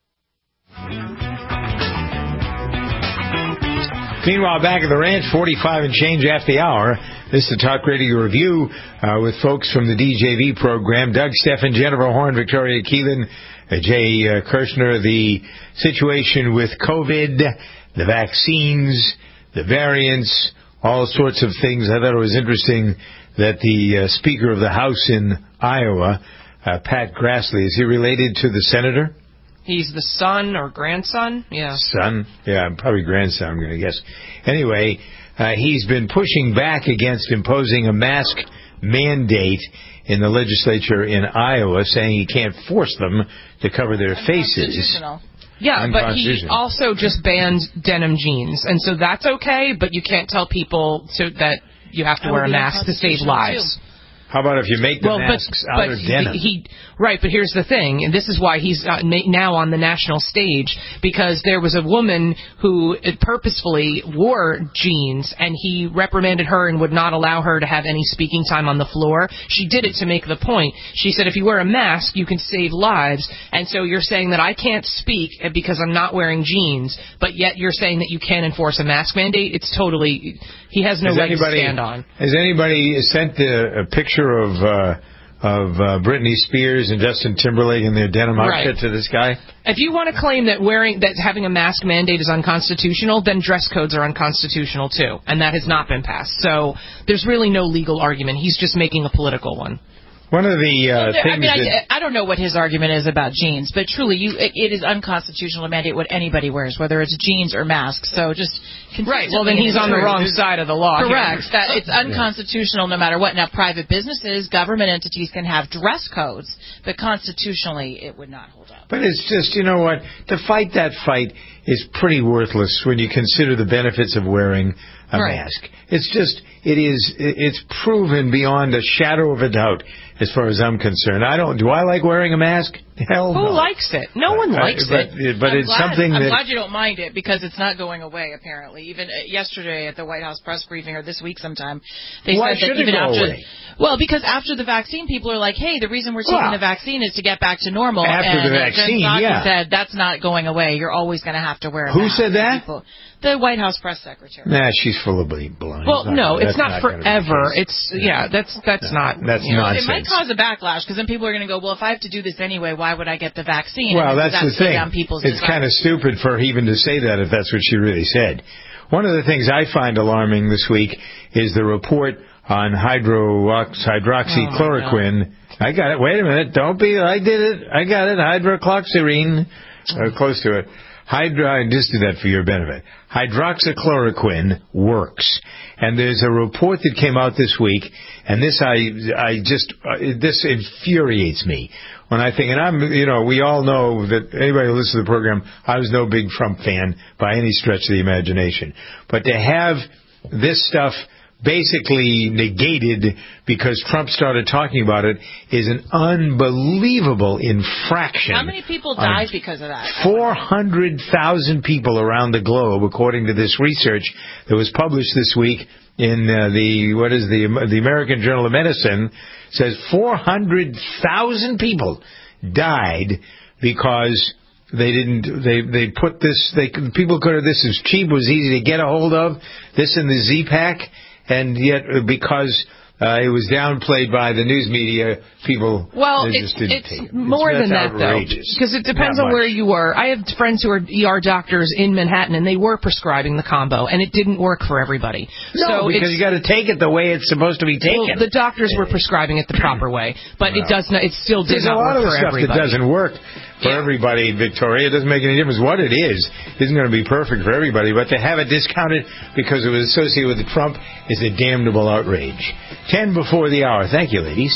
Meanwhile, back at the ranch, forty-five and change after the hour. This is the Talk Radio Review uh, with folks from the D J V program. Doug Steffen, Jennifer Horn, Victoria Keelan, uh, Jay uh, Kirshner. The situation with COVID, the vaccines, the variants, all sorts of things. I thought it was interesting that the uh, Speaker of the House in Iowa, uh, Pat Grassley, is he related to the senator? He's the son or grandson? Yeah. Son? Yeah, probably grandson, I'm going to guess. Anyway, uh, he's been pushing back against imposing a mask mandate in the legislature in Iowa, saying he can't force them to cover their faces. Yeah, but he also just banned denim jeans, and so that's okay, but you can't tell people to, that you have to wear a mask to save lives. How about if you make the well, masks but, out but of denim? He, he, right, but here's the thing, and this is why he's uh, now on the national stage, because there was a woman who purposefully wore jeans, and he reprimanded her and would not allow her to have any speaking time on the floor. She did it to make the point. She said, if you wear a mask, you can save lives, and so you're saying that I can't speak because I'm not wearing jeans, but yet you're saying that you can enforce a mask mandate? It's totally... He has no leg to stand on. Has anybody sent a, a picture of uh, of uh, Britney Spears and Justin Timberlake in their denim outfit Right. to this guy? If you want to claim that wearing that having a mask mandate is unconstitutional, then dress codes are unconstitutional too, and that has not been passed. So there's really no legal argument. He's just making a political one. One of the uh, well, there, things I mean, that... I, I don't know what his argument is about jeans, but truly, you it, it is unconstitutional to mandate what anybody wears, whether it's jeans or masks. So just right. Well, then he's on the wrong side of the law. Correct. Here. That it's unconstitutional no matter what. Now, private businesses, government entities can have dress codes, but constitutionally, it would not hold up. But it's just, you know what, to fight that fight is pretty worthless when you consider the benefits of wearing a right. mask. It's just, it is, it's proven beyond a shadow of a doubt as far as I'm concerned. I don't, do I like wearing a mask? Hell Who no. likes it? No one likes I, but, it. But I'm it's glad, something I'm that... glad you don't mind it because it's not going away, apparently. Even uh, yesterday at the White House press briefing, or this week sometime, they Why said that should even it go after... away? Well, because after the vaccine, people are like, hey, the reason we're taking Well, the vaccine is to get back to normal. after and the vaccine, Jen Psaki yeah. said that's not going away. You're always going to have to wear a Who mask. said that? People. The White House press secretary. Nah, she's full of blind. Well, no, it's not, not forever. It's yeah, that's that's no, not. That's you know, nonsense. it might cause a backlash because then people are going to go, well, if I have to do this anyway, why would I get the vaccine? Well, and that's the thing. It's kind of stupid for her even to say that if that's what she really said. One of the things I find alarming this week is the report on hydrox- hydroxychloroquine. Oh I got it. Wait a minute. Don't be. I did it. I got it. Hydrocloxirine. Uh, close to it. Hydro, I just did that for your benefit. Hydroxychloroquine works. And there's a report that came out this week, and this I I just, uh, this infuriates me. When I think, and I'm, you know, we all know that anybody who listens to the program, I was no big Trump fan by any stretch of the imagination. But to have this stuff basically negated because Trump started talking about it is an unbelievable infraction. How many people died because of that? four hundred thousand people around the globe, according to this research that was published this week in uh, the, what is the, the American Journal of Medicine, says four hundred thousand people died because they didn't, they, they put this, they, people could have, this is cheap, was easy to get a hold of, this in the Z-Pack, and yet because uh, it was downplayed by the news media, people well, just it's, didn't it's take it. more it's, than that, outrageous. though, because it depends Not on where much. you were. I have friends who are E R doctors in Manhattan, and they were prescribing the combo, and it didn't work for everybody. No, so because you got to take it the way it's supposed to be taken. Well, the doctors were prescribing it the proper way, but Well, it does not. It still did There's not a lot of work for stuff everybody. that doesn't work for Yeah. everybody, Victoria. It doesn't make any difference. What it is isn't going to be perfect for everybody, but to have it discounted because it was associated with Trump is a damnable outrage. Ten before the hour. Thank you, ladies.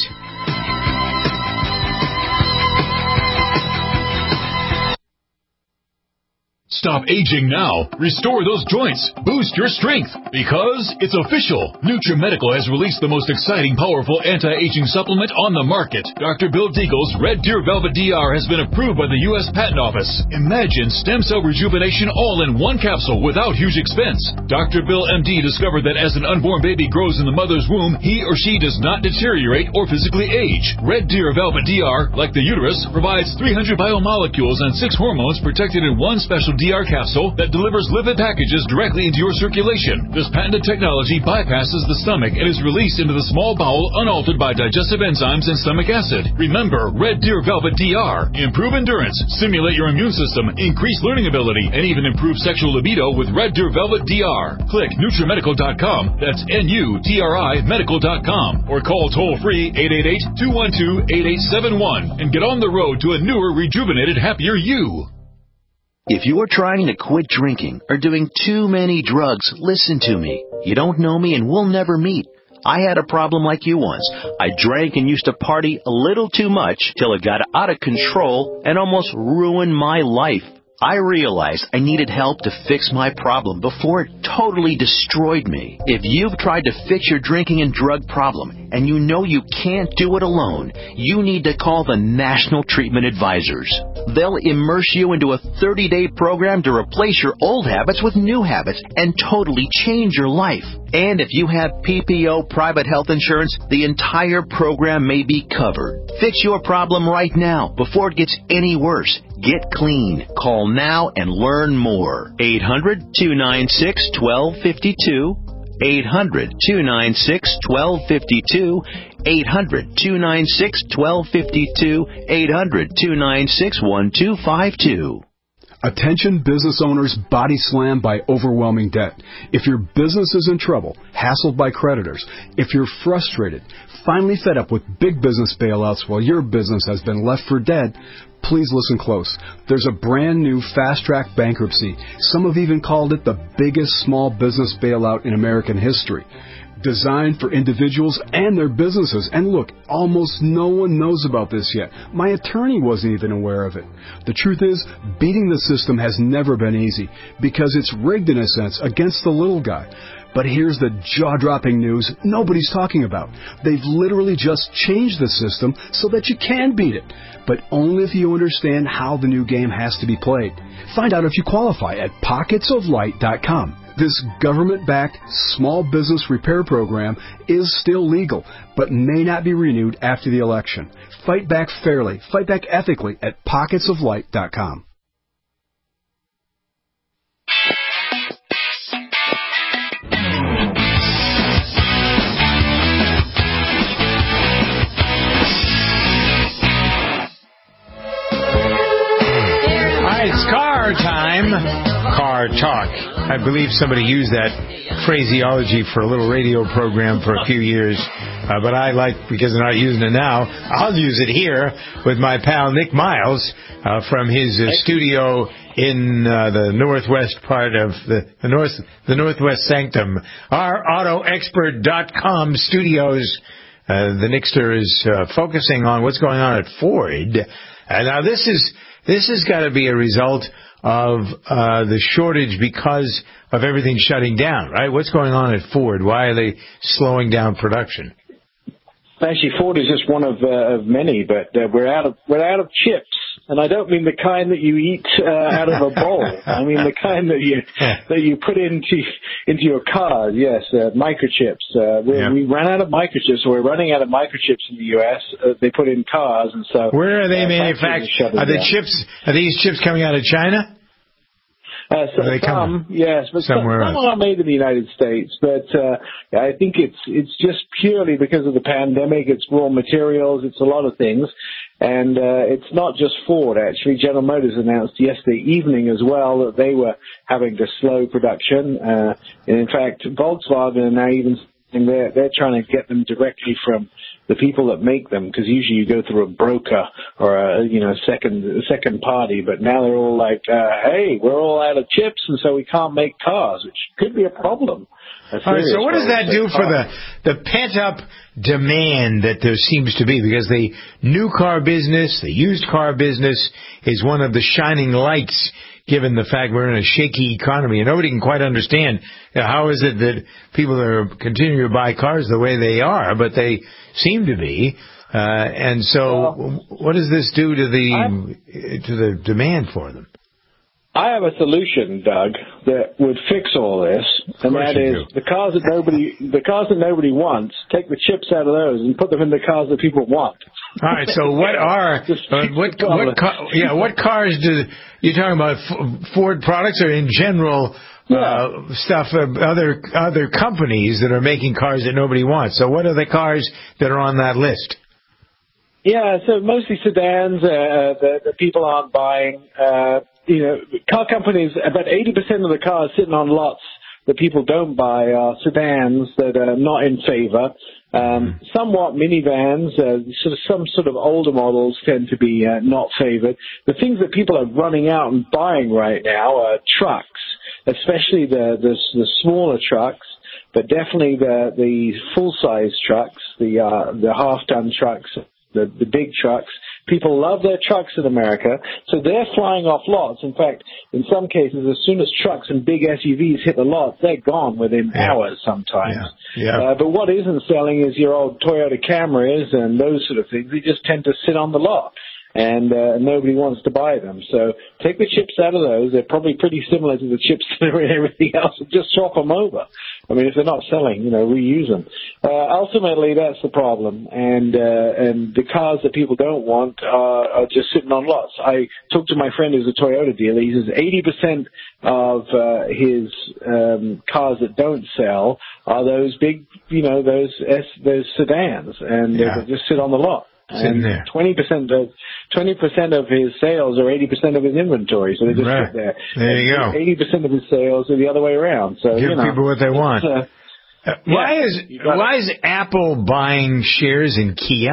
Stop aging now. Restore those joints. Boost your strength. Because it's official. NutriMedical has released the most exciting, powerful anti-aging supplement on the market. Doctor Bill Deagle's Red Deer Velvet D R has been approved by the U S Patent Office. Imagine stem cell rejuvenation all in one capsule without huge expense. Doctor Bill M D discovered that as an unborn baby grows in the mother's womb, he or she does not deteriorate or physically age. Red Deer Velvet D R, like the uterus, provides three hundred biomolecules and six hormones protected in one special D R capsule that delivers lipid packages directly into your circulation. This patented technology bypasses the stomach and is released into the small bowel unaltered by digestive enzymes and stomach acid. Remember, Red Deer Velvet D R. Improve endurance, stimulate your immune system, increase learning ability, and even improve sexual libido with Red Deer Velvet D R. Click NutriMedical dot com. That's N U T R I medical dot com. Or call toll-free eight eight eight, two one two, eight eight seven one and get on the road to a newer, rejuvenated, happier you. If you are trying to quit drinking or doing too many drugs, listen to me. You don't know me and we'll never meet. I had a problem like you once. I drank and used to party a little too much till it got out of control and almost ruined my life. I realized I needed help to fix my problem before it totally destroyed me. If you've tried to fix your drinking and drug problem and you know you can't do it alone, you need to call the National Treatment Advisors. They'll immerse you into a thirty-day program to replace your old habits with new habits and totally change your life. And if you have P P O private health insurance, the entire program may be covered. Fix your problem right now before it gets any worse. Get clean. Call now and learn more. eight hundred, two nine six, one two five two. eight hundred, two nine six, one two five two. eight hundred, two nine six, one two five two. eight hundred, two nine six, one two five two. Attention business owners body slammed by overwhelming debt. If your business is in trouble, hassled by creditors, if you're frustrated, finally fed up with big business bailouts while your business has been left for dead, please listen close. There's a brand new fast-track bankruptcy. Some have even called it the biggest small business bailout in American history. Designed for individuals and their businesses. And look, almost no one knows about this yet. My attorney wasn't even aware of it. The truth is, beating the system has never been easy because it's rigged in a sense against the little guy. But here's the jaw-dropping news nobody's talking about. They've literally just changed the system so that you can beat it, but only if you understand how the new game has to be played. Find out if you qualify at pockets of light dot com. This government-backed small business repair program is still legal, but may not be renewed after the election. Fight back fairly, fight back ethically at pockets of light dot com. It's car time. Car talk. I believe somebody used that phraseology for a little radio program for a few years, uh, but I like, because they're not using it now, I'll use it here with my pal Nick Miles uh, from his uh, studio in uh, the northwest part of the, the north, the northwest sanctum. Our auto expert dot com studios. Uh, the Nickster is uh, focusing on what's going on at Ford. Uh, now this is this has got to be a result of uh, the shortage because of everything shutting down, right? What's going on at Ford? Why are they slowing down production? Actually, Ford is just one of uh, of many, but uh, we're out of we're out of chips, and I don't mean the kind that you eat uh, out of a bowl. I mean the kind that you that you put into into your cars. Yes, uh, microchips. Uh, we, yeah. we ran out of microchips, so we're running out of microchips in the U S. Uh, they put in cars, and so where are they uh, manufactured? Are the down. chips? Are these chips coming out of China? Uh, so they some, yes, but some, some else? are made in the United States. But uh, I think it's it's just purely because of the pandemic. It's raw materials. It's a lot of things, and uh, it's not just Ford. Actually, General Motors announced yesterday evening as well that they were having to slow production. Uh, and in fact, Volkswagen are now even saying they're they're trying to get them directly from the people that make them, because usually you go through a broker or a, you know, second second party, but now they're all like, uh, hey, we're all out of chips, and so we can't make cars, which could be a problem. A all right, so what does that do for the, the pent-up demand that there seems to be? Because the new car business, the used car business, is one of the shining lights given the fact we're in a shaky economy, and nobody can quite understand, you know, how is it that people are continuing to buy cars the way they are, but they seem to be. Uh, and so, well, what does this do to the I'm, to the demand for them? I have a solution, Doug, that would fix all this, and that is do. the cars that nobody the cars that nobody wants. Take the chips out of those and put them in the cars that people want. All right. So what are uh, what what car, yeah what cars do you talking about? F- Ford products, or in general uh, yeah. stuff of other other companies that are making cars that nobody wants? So what are the cars that are on that list? Yeah, so mostly sedans uh, that, that people aren't buying. Uh, you know, car companies, about eighty percent of the cars sitting on lots that people don't buy are sedans that are not in favor. Um, somewhat minivans, uh, sort of some sort of older models tend to be uh, not favored. The things that people are running out and buying right now are trucks, especially the the, the smaller trucks, but definitely the the full size trucks, the uh, the half ton trucks. The, the big trucks. People love their trucks in America, so they're flying off lots. In fact, in some cases, as soon as trucks and big S U Vs hit the lots, they're gone within yeah. hours sometimes. Yeah. Yeah. Uh, but what isn't selling is your old Toyota Camrys and those sort of things. They just tend to sit on the lot, and uh, nobody wants to buy them. So take the chips out of those. They're probably pretty similar to the chips that are in everything else, and just swap them over. I mean, if they're not selling, you know, reuse them. Uh, ultimately, that's the problem. And uh, and the cars that people don't want are, are just sitting on lots. I talked to my friend who's a Toyota dealer. He says eighty percent of uh, his um, cars that don't sell are those big, you know, those S, those sedans, and yeah. they just sit on the lot. Sitting there. Twenty percent of twenty percent of his sales are eighty percent of his inventory, so they just right. sit there. There you go. Eighty percent of his sales are the other way around. So give you know, people what they want. Uh, uh, why yeah, is why is Apple buying shares in Kia?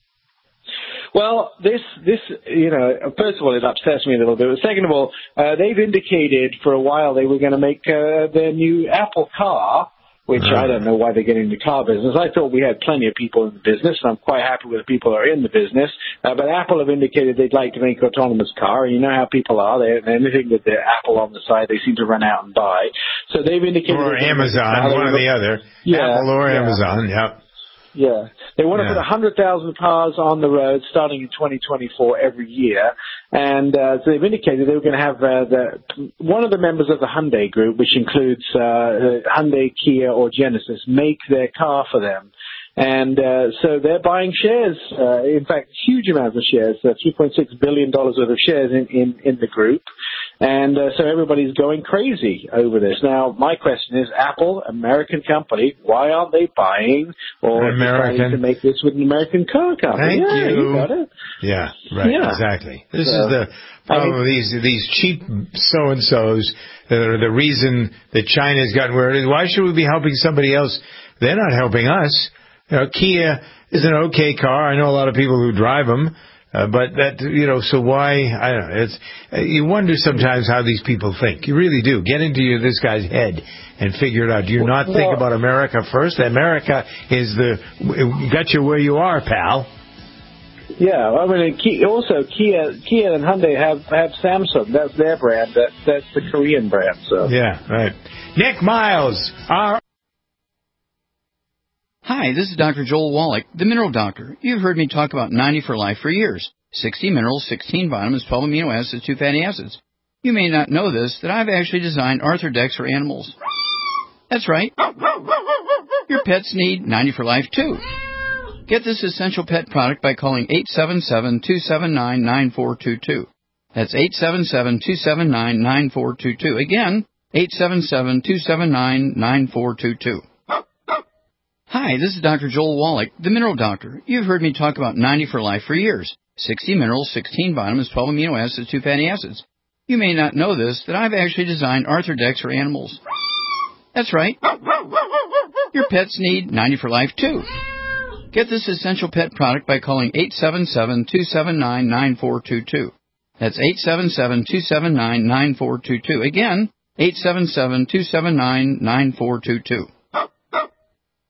Well, this this you know, first of all, it upsets me a little bit. But second of all, uh, they've indicated for a while they were going to make uh, their new Apple car. Which I don't know why they get into the car business. I thought we had plenty of people in the business, and I'm quite happy with the people who are in the business. Uh, but Apple have indicated they'd like to make an autonomous car, and you know how people are. They, anything with the Apple on the side, they seem to run out and buy. So they've indicated... Or Amazon, one or the other. Yeah, Apple or yeah. Amazon, yeah. Yeah. They want to yeah. put one hundred thousand cars on the road starting in twenty twenty-four every year. And uh, so they've indicated they were going to have uh, the one of the members of the Hyundai group, which includes uh, Hyundai, Kia, or Genesis, make their car for them. And uh, so they're buying shares, uh, in fact, huge amounts of shares, uh, three point six billion dollars worth of shares in, in, in the group. And uh, so everybody's going crazy over this. Now, my question is, Apple, American company, why aren't they buying or American. deciding to make this with an American car company? Thank yeah, you. you got it. Yeah, right, yeah. exactly. This so, is the problem I mean, of these, these cheap so-and-sos that are the reason that China's gotten where it is. Why should we be helping somebody else? They're not helping us. You know, Kia is an okay car. I know a lot of people who drive them, uh, but that, you know, so why, I don't know, it's, uh, you wonder sometimes how these people think. You really do. Get into your, this guy's head and figure it out. Do you not well, think about America first? America is the, got you where you are, pal. Yeah, I mean, also Kia, Kia and Hyundai have, have Samsung. That's their brand. That, that's the Korean brand. So yeah, right. Nick Miles, our Hi, this is Doctor Joel Wallach, the Mineral Doctor. You've heard me talk about ninety for Life for years. sixty minerals, sixteen vitamins, twelve amino acids, two fatty acids. You may not know this, that I've actually designed Arthrodex for animals. That's right. Your pets need ninety for Life, too. Get this essential pet product by calling eight seven seven, two seven nine, nine four two two. That's eight seven seven, two seven nine, nine four two two. Again, eight seven seven, two seven nine, nine four two two. Hi, this is Doctor Joel Wallach, the Mineral Doctor. You've heard me talk about ninety for Life for years. sixty minerals, sixteen vitamins, twelve amino acids, two fatty acids. You may not know this, that I've actually designed Arthrodex for animals. That's right. Your pets need ninety for Life, too. Get this essential pet product by calling eight seven seven, two seven nine, nine four two two. That's eight seven seven, two seven nine, nine four two two. Again, eight seven seven, two seven nine, nine four two two.